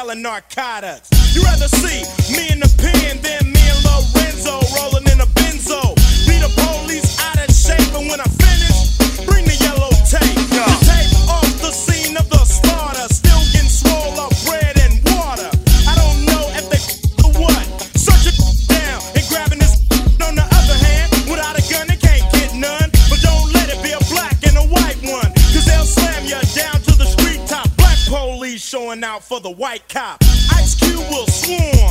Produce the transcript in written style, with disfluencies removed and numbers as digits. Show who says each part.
Speaker 1: selling narcotics. You rather see me in the pen than me and Lorenzo rolling in a benzo. Be the police out of shape, and when I finish, bring the yellow tape. The tape off the scene of the slaughter, still getting swole up bread and water. I don't know if they or what. Search it down and grabbing this. On the other hand, without a gun, they can't get none. But don't let it be a black and a white one, cause they'll slam you down to the street top. Black police showing out for the white cop. Ice Cube will swarm.